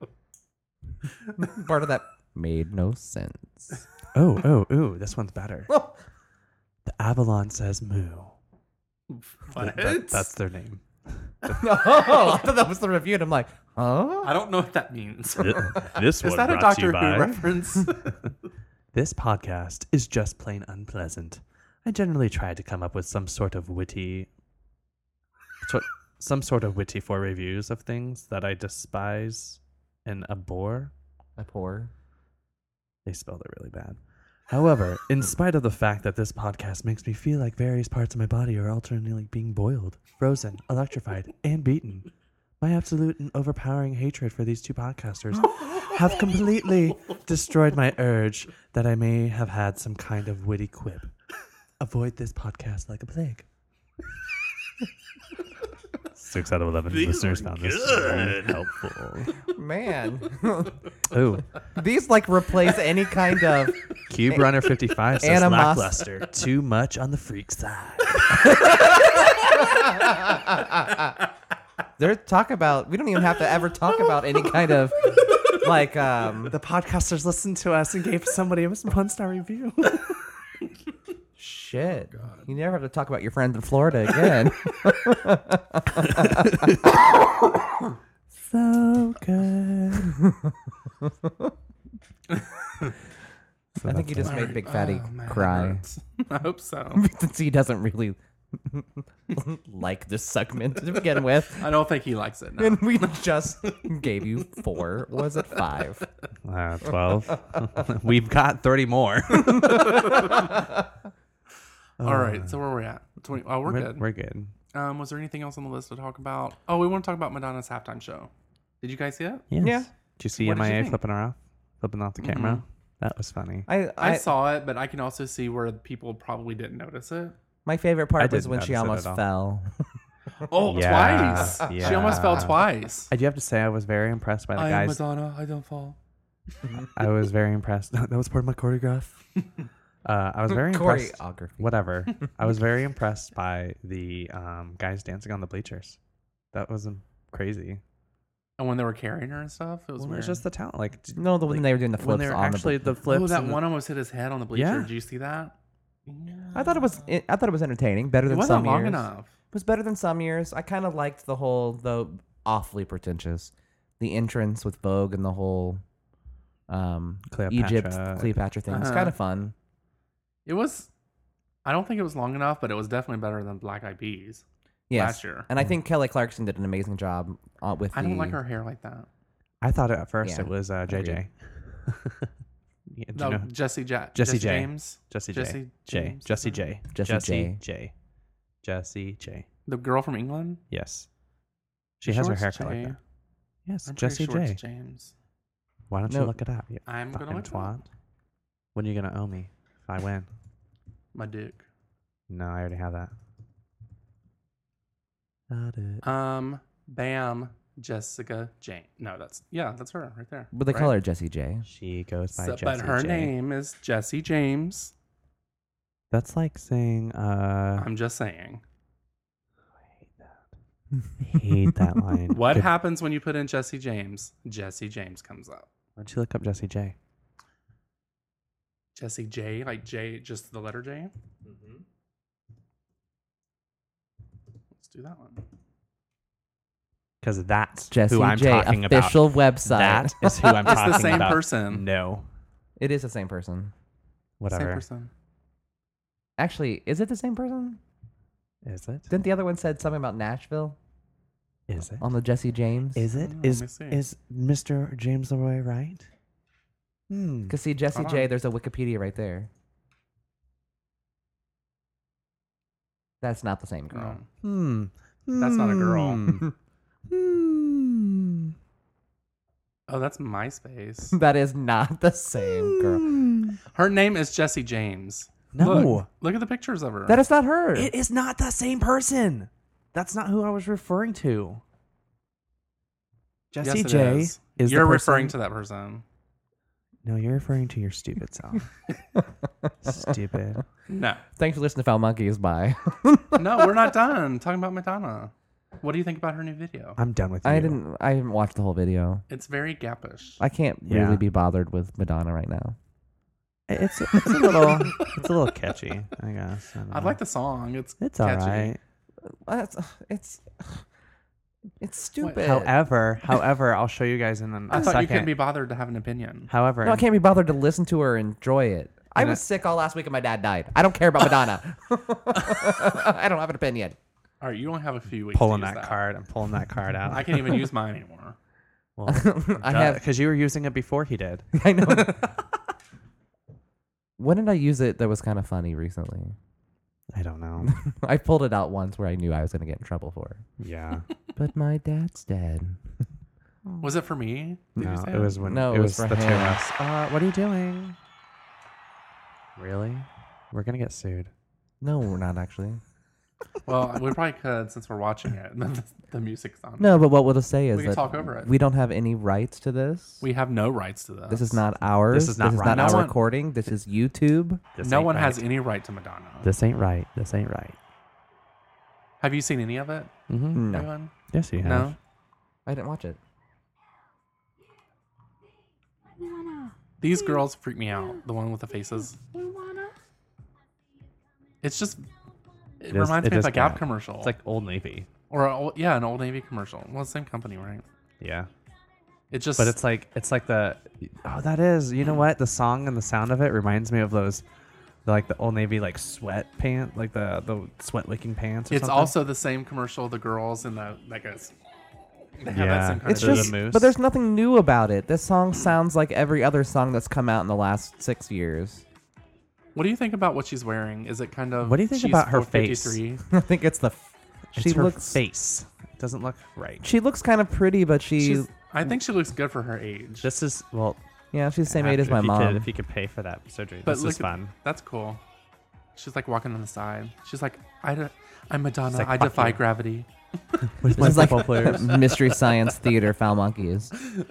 S6: Part of that made no sense.
S5: Ooh, this one's better.
S6: Oh.
S5: The Avalon says moo.
S4: What?
S5: That's their name.
S6: Oh, I thought that was the review, and I'm like, huh?
S4: I don't know what that means.
S5: This one
S4: Is that a
S5: brought to you
S4: Doctor Who
S5: by-
S4: reference?
S5: This podcast is just plain unpleasant. I generally try to come up with some sort of witty for reviews of things that I despise and abhor.
S6: Abhor.
S5: They spelled it really bad. However, in spite of the fact that this podcast makes me feel like various parts of my body are alternately being boiled, frozen, electrified, and beaten, my absolute and overpowering hatred for these two podcasters have completely destroyed my urge that I may have had some kind of witty quip. Avoid this podcast like a plague. 6 out of 11 listeners found this to be helpful.
S6: Man.
S5: Ooh.
S6: These like replace any kind of
S5: Cube Runner 55 says lackluster. Too much on the freak side.
S6: There's talk about, we don't even have to ever talk about any kind of like
S5: The podcasters listened to us and gave somebody a 1-star review.
S6: shit. You never have to talk about your friends in Florida again.
S5: So good.
S6: I think you just made Big Fatty cry.
S4: I hope so.
S6: Since he doesn't really like this segment to begin with.
S4: I don't think he likes it. No.
S6: And we just gave you 4. Was it 5?
S5: 12. We've got 30 more.
S4: All right, so where are we at? 20. Oh, we're good.
S5: We're good.
S4: Was there anything else on the list to talk about? Oh, we want to talk about Madonna's halftime show. Did you guys see it?
S5: Yes.
S6: Yeah.
S5: Did you see
S4: What did you
S5: MIA
S4: think?
S5: flipping off the camera? That was funny.
S4: I saw it, but I can also see where people probably didn't notice it.
S6: My favorite
S5: I
S6: part was
S5: didn't
S6: when she
S5: notice it
S6: almost
S5: at all.
S6: fell.
S4: Oh,
S5: Yeah,
S4: twice.
S5: yeah.
S4: She almost fell twice.
S5: I do have to say I was very impressed by the
S4: I am
S5: guys.
S4: Madonna. I don't fall.
S5: I was very impressed. That was part of my choreograph. I was very impressed.
S6: Choreography.
S5: Whatever. I was very impressed by the guys dancing on the bleachers. That was crazy.
S4: And when they were carrying her and stuff, it was
S5: Well,
S4: weird.
S5: it's just the talent. Like
S6: No, when they were doing the
S5: when
S6: flips
S5: they were
S6: on
S5: actually
S6: the
S5: the flips.
S4: oh, that
S5: and
S4: one almost hit his head on the bleacher.
S5: Yeah.
S4: Did you see that?
S6: I thought it was entertaining. Better
S4: It
S6: than
S4: wasn't
S6: some
S4: long
S6: years.
S4: enough.
S6: It was better than some years. I kind of liked the whole, though awfully pretentious, the entrance with Vogue and the whole Egypt Cleopatra thing. It's kind of fun.
S4: It was. I don't think it was long enough, but it was definitely better than Black Eyed Peas
S6: Yes.
S4: last year.
S6: And I think Kelly Clarkson did an amazing job with
S4: I don't like her hair like that.
S5: I thought at first
S6: Yeah,
S5: it was JJ. Yeah, do
S4: No,
S5: you know?
S4: Jesse J.
S5: Jesse J.
S4: James.
S5: Jesse
S4: Jesse
S5: J.
S4: James,
S5: Jesse
S4: is
S5: J.
S6: Jesse
S5: Jesse
S6: J.
S5: J. Jesse J.
S4: The girl from England.
S5: Yes. She has her
S4: Sure it's
S5: haircut like
S4: J.
S5: that. Yes,
S4: I'm
S5: Jesse
S4: pretty sure
S5: J.
S4: it's James.
S5: Why don't you
S6: No.
S5: look it up? You
S4: I'm gonna
S5: fucking
S4: look it
S5: twat.
S4: up.
S5: When are you gonna owe me if I win?
S4: My dick.
S5: No, I already have that. Got it.
S4: Bam. Jessica Jane. No, that's her right there.
S6: But they
S4: right?
S6: call her Jessie J.
S5: She goes by
S4: So-
S5: Jesse
S4: but her
S5: J.
S4: name is Jesse James.
S5: That's like saying
S4: I'm just saying.
S5: hate that line.
S4: What
S5: Good-
S4: happens when you put in Jesse James? Jesse James comes up.
S5: Why don't you look up Jesse J?
S4: Jesse J, like J, just the letter J. Let's do that one.
S5: Because that's
S6: Jesse
S5: who I'm
S6: J.
S5: talking about.
S6: Official website.
S5: That is who I'm
S4: It's
S5: talking
S4: the same
S5: about.
S4: person.
S5: No.
S6: It is the same person.
S5: Whatever.
S4: Same person.
S6: Actually, is it the same person?
S5: Is it?
S6: Didn't the other one said something about Nashville
S5: Is it?
S6: on the Jesse James?
S5: Is it?
S4: Let me see.
S5: Is Mr. James Leroy right?
S6: Because see, Jessie
S4: Hold
S6: J,
S4: on.
S6: there's a Wikipedia right there. That's not the same girl.
S4: No. That's not a girl.
S5: Hmm.
S4: Oh, that's MySpace.
S6: That is not the same girl.
S4: Her name is Jessie James.
S5: No.
S4: Look at the pictures of her.
S6: That is not her.
S5: It is not the same person. That's not who I was referring to.
S4: Yes,
S5: Jessie
S4: it
S5: J
S4: is.
S5: is
S4: You're
S5: the
S4: referring
S5: person-
S4: to that person.
S5: No, you're referring to your stupid self. Stupid.
S4: No.
S6: Thanks for listening to Foul Monkeys. Bye.
S4: No, we're not done talking about Madonna. What do you think about her new video?
S5: I'm done with you.
S6: I didn't watch the whole video.
S4: It's very gappish.
S6: I can't
S5: Yeah.
S6: really be bothered with Madonna right now.
S5: It's a little it's a little catchy, I guess. I don't
S4: I
S5: know.
S4: like the song. It's
S5: all
S4: catchy.
S5: right.
S6: It's stupid.
S5: However, I'll show you guys in a
S4: I thought
S5: second.
S4: you couldn't be bothered to have an opinion.
S5: However,
S6: No, I can't be bothered to listen to her and enjoy it. I
S5: And
S6: was sick all last week and my dad died. I don't care about Madonna. I don't have an opinion.
S4: All right, you only have a few weeks.
S5: pulling
S4: to use
S5: that card. I'm pulling that card out.
S4: I can't even use mine anymore.
S5: Well,
S6: I have.
S5: because you were using it before he did.
S6: I know. When did I use it that was kind of funny recently?
S5: I don't know.
S6: I pulled it out once where I knew I was going to get in trouble for it.
S5: Yeah.
S6: But my dad's dead.
S4: Was it for me? Did you
S5: No,
S4: say
S5: it was when
S6: No,
S5: it was
S6: for
S5: the two of
S6: him.
S5: us. What are you doing? Really? We're gonna get sued.
S6: No, we're not actually.
S4: Well, we probably could since we're watching it. The music's on.
S6: No, but what we'll just say is
S4: We can
S6: that
S4: talk over it.
S6: we don't have any rights to this.
S4: We have no rights to this.
S6: This is not ours.
S5: This is not right.
S6: our
S4: No one-
S6: recording. This is YouTube.
S5: This
S4: No
S5: ain't
S4: one
S5: right.
S4: has any right to Madonna.
S5: This ain't right. This ain't right.
S4: Have you seen any of it?
S5: Mm-hmm.
S6: No,
S4: Anyone?
S5: Yes, you have.
S4: No.
S6: I didn't watch it.
S4: These girls freak me out. The one with the faces. It's just. It
S5: is-
S4: reminds
S5: it
S4: me of
S5: is
S4: a Gap
S5: Gap.
S4: commercial.
S5: It's like Old Navy.
S4: or an Old Navy commercial. Well, it's the same company, right?
S5: Yeah.
S4: It just.
S5: But it's like the that is, you know what? The song and the sound of it reminds me of those like the Old Navy like sweat pant, like the sweat wicking pants or
S4: It's
S5: something.
S4: also the same commercial. The girls in the like a. They have that
S5: Yeah.
S4: same kind
S6: It's
S4: of
S5: The
S6: just,
S5: moose.
S6: but there's nothing new about it. This song sounds like every other song that's come out in the last 6 years.
S4: What do you think about what she's wearing? Is it kind of?
S5: What do you think
S4: she's
S5: about her
S6: I
S4: 453?
S6: think it's the.
S5: It's her face. It doesn't look right.
S6: She looks kind of pretty, but
S4: I think she looks good for her age.
S5: This is well.
S6: yeah, she's the same age as
S5: if
S6: my
S5: you
S6: mom.
S5: Could, if you could pay for that surgery,
S4: But
S5: this
S4: look
S5: is
S4: at-
S5: fun.
S4: That's cool. She's like walking on the side. She's like, I'm Madonna.
S5: like,
S4: I
S5: "Fuck
S4: defy
S5: you."
S4: gravity.
S5: With
S6: This is like
S5: football players.
S6: Mystery Science Theater Foul Monkeys.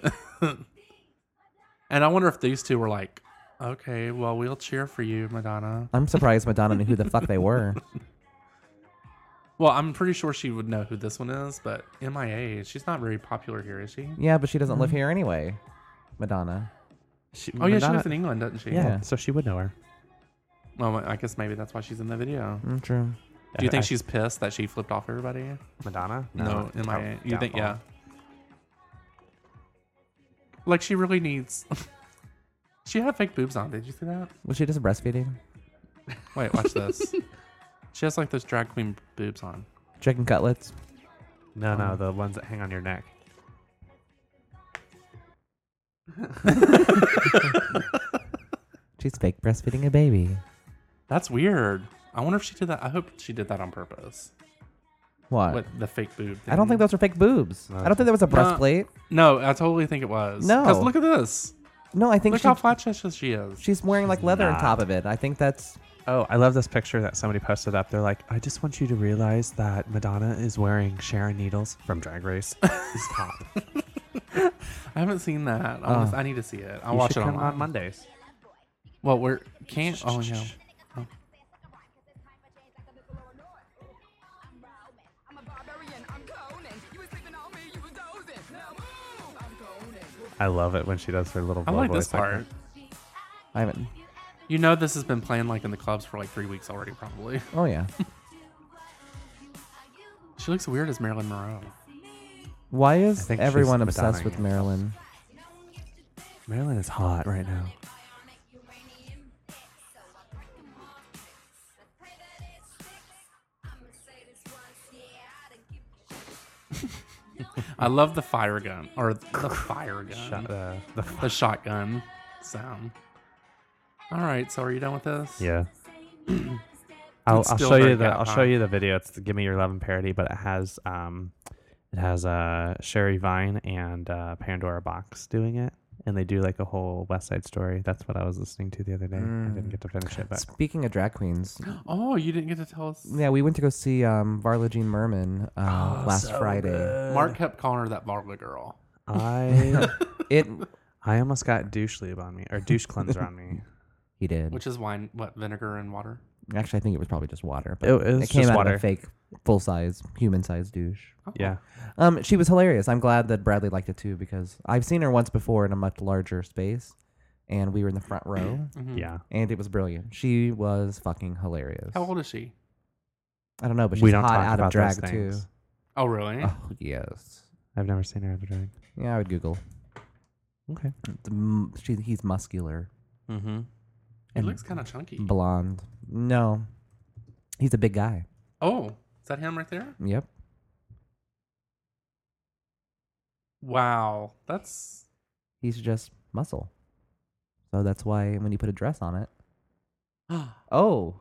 S4: And I wonder if these two were like, okay, well, we'll cheer for you, Madonna.
S6: I'm surprised Madonna knew who the fuck they were.
S4: Well, I'm pretty sure she would know who this one is, but MIA, she's not very popular here, is she?
S6: Yeah, but she doesn't live here anyway. Madonna.
S4: Oh, yeah, she
S5: Madonna-
S4: lives in England, doesn't she?
S5: Yeah,
S6: Yeah.
S5: so she would know her.
S4: Well, I guess maybe that's why she's in the video.
S6: True.
S4: Do you think
S5: I-
S4: she's pissed that she flipped off everybody?
S5: Madonna?
S4: No, MIA. You think,
S5: downfall.
S4: yeah. Like, she really needs. She had fake boobs on. Did you see that?
S6: Was she just breastfeeding?
S4: Wait, watch this. She has like those drag queen boobs on.
S6: Chicken cutlets?
S5: No, the ones that hang on your neck.
S6: She's fake breastfeeding a baby.
S4: That's weird. I wonder if she did that. I hope she did that on purpose.
S6: What?
S4: With the fake boob.
S6: I don't think those are fake boobs.
S5: No,
S6: I don't think there was a
S4: No.
S6: breastplate.
S4: No, I totally think it was.
S6: No.
S4: Because look at this.
S6: No, I think
S4: Look
S6: she,
S4: how flat chested she is.
S6: she's wearing like leather on
S5: not.
S6: top of it. I think that's.
S5: Oh, I love this picture that somebody posted up. They're like, I just want you to realize that Madonna is wearing Sharon Needles from Drag Race. This top.
S4: I haven't seen that. I need to see it. I'll
S5: You
S4: watch
S5: should
S4: it
S5: come
S4: online.
S5: on Mondays.
S4: Well, we're can't. Oh yeah. Oh.
S5: I love it when she does her little
S4: I
S5: blow
S4: like
S5: voice
S4: this part.
S5: that.
S6: I haven't.
S4: You know, this has been playing like in the clubs for like 3 weeks already, probably.
S6: Oh, yeah.
S4: She looks weird as Marilyn Monroe.
S6: Why
S5: I
S6: is
S5: think
S6: everyone
S5: she's
S6: obsessed with
S5: Madonna-ing
S6: Marilyn?
S5: Marilyn is hot right now.
S4: I love the fire gun or the fire gun,
S5: Shot,
S4: the shotgun. sound. All right, so are you done with this?
S5: Yeah. I'll
S4: still
S5: show
S4: very
S5: you the
S4: Gap,
S5: I'll
S4: huh?
S5: show you the video. It's the Give Me Your Love and parody, but it has Sherry Vine and Pandora Box doing it, and they do like a whole West Side Story. That's what I was listening to the other day. I didn't get to finish it, but
S6: Speaking of drag queens,
S4: Oh, you didn't get to tell us.
S6: yeah, we went to go see Varla Jean Merman last Friday.
S4: Mark kept calling her that Varla girl.
S5: I
S6: It
S5: almost got douche lube on me or douche cleanser on me.
S6: he did.
S4: Which is wine, what, vinegar and water?
S6: Actually, I think it was probably just water. But
S5: It was
S6: came
S5: just
S6: out
S5: water.
S6: of a fake, full size, human size douche.
S4: Oh.
S5: Yeah.
S6: She was hilarious. I'm glad that Bradley liked it too because I've seen her once before in a much larger space, and we were in the front row,
S4: Mhm.
S5: Yeah.
S6: and it was brilliant. She was fucking hilarious.
S4: How old is she?
S6: I don't know, but
S5: We
S6: she's
S5: don't
S6: hot
S5: talk
S6: out of
S5: about
S6: drag
S5: those
S6: too.
S5: things.
S4: Oh, really?
S6: Oh yes.
S5: I've never seen her at a drag.
S6: Yeah, I would Google.
S5: Okay.
S6: He's muscular.
S5: Mm-hmm.
S4: He
S6: and
S4: looks kind of chunky.
S6: Blonde. No, he's a big guy.
S4: Oh, is that him right there?
S6: Yep.
S4: Wow, that's
S6: He's just muscle. So that's why when you put a dress on it. Oh,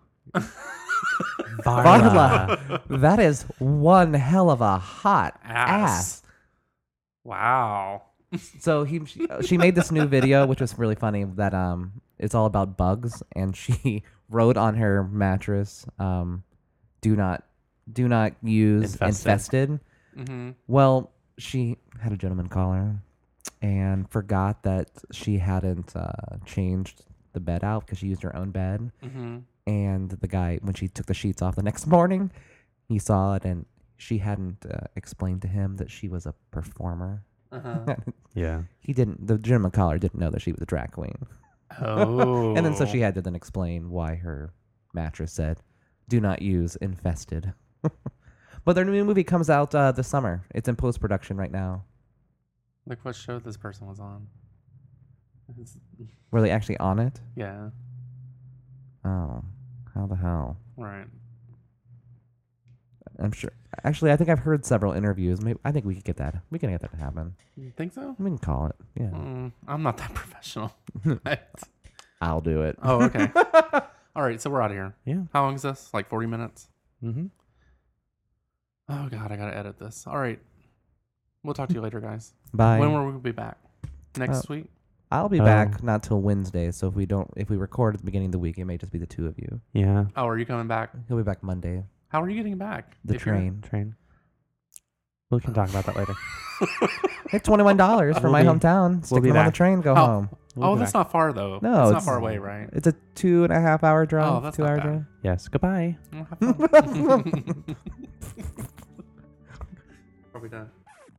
S6: Varla. That is one hell of a hot ass.
S4: Wow.
S6: So she made this new video, which was really funny. That it's all about bugs, and she wrote on her mattress, "Do not use infested."
S4: Mm-hmm.
S6: Well, she had a gentleman call her, and forgot that she hadn't changed the bed out because she used her own bed.
S4: Mm-hmm.
S6: And the guy, when she took the sheets off the next morning, he saw it, and she hadn't explained to him that she was a performer.
S4: Uh-huh.
S5: Yeah.
S6: He didn't. The gentleman caller didn't know that she was a drag queen.
S4: Oh.
S6: And then so she had to then explain why her mattress said, "Do not use infested." But their new movie comes out this summer. It's in post production right now.
S4: Like what show this person was on. It's-
S6: Were they actually on it?
S4: yeah.
S6: Oh, how the hell?
S4: Right.
S6: I'm sure. Actually, I think I've heard several interviews. Maybe I think we could get that. We can get that to happen.
S4: You think so?
S6: We can call it. Yeah,
S4: I'm not that professional.
S6: I'll do it.
S4: Oh, okay. All right, so we're out of here.
S5: Yeah.
S4: How long is this? Like 40 minutes?
S5: Mm-hmm.
S4: Oh, God, I got to edit this. All right. We'll talk to you later, guys.
S6: Bye.
S4: When will we be back? Next week?
S6: I'll be back not till Wednesday. So if we record at the beginning of the week, it may just be the two of you.
S5: Yeah.
S4: Oh, are you coming back?
S6: He'll be back Monday.
S4: How are you getting back?
S6: The
S4: If you're-
S6: train.
S5: We can talk about that later.
S6: It's $21 for
S5: We'll
S6: my
S5: be-
S6: hometown. Stick
S5: be
S6: them on the
S5: back.
S6: train, go home.
S4: Oh, that's not far, though.
S6: No,
S4: it's not far away, right?
S6: It's a 2.5 hour drive.
S4: Oh, that's
S6: 2
S4: not
S6: hour
S4: bad.
S6: drive.
S5: Yes. Goodbye.
S4: Well, have fun. Are we done?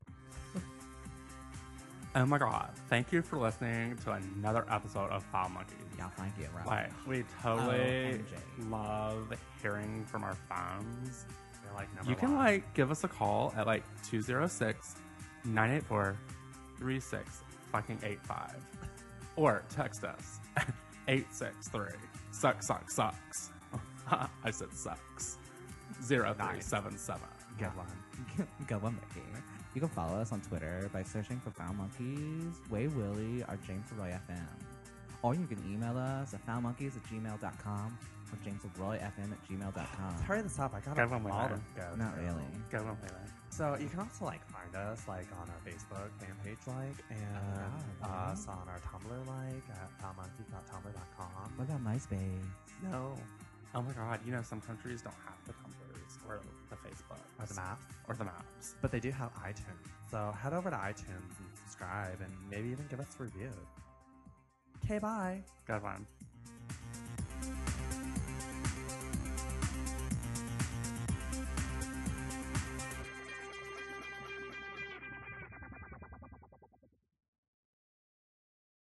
S4: Oh my God. Thank you for listening to another episode of Foul Monkeys.
S11: Yeah, thank you. Right.
S4: Like, we totally
S11: OMG.
S4: love hearing from our fans.
S11: They're like number
S4: You can
S11: one.
S4: like give us a call at like 206-984-3685 or text us at 863 sucks. I said sucks. 0377.
S11: Good one. Good one, Mickey. You can follow us on Twitter by searching for Foul Monkeys, Way Willie, or James Leroy FM. Or you can email us at foulmonkeys@gmail.com or jamesleroyfm@gmail.com.
S8: Hurry this up. I got
S4: Go one way
S8: all
S4: there.
S8: to go.
S11: Not
S8: through.
S11: really.
S4: Go on, play that.
S8: So you can also like find us like on our Facebook fan page and us on our Tumblr at foulmonkeys.tumblr.com.
S11: What about MySpace?
S4: No. Oh my God. You know, some countries don't have the Tumblrs or the Facebook
S8: Or the maps.
S4: or the maps.
S8: But they do have iTunes. So head over to iTunes and subscribe and maybe even give us a review. Okay, bye.
S4: Got one.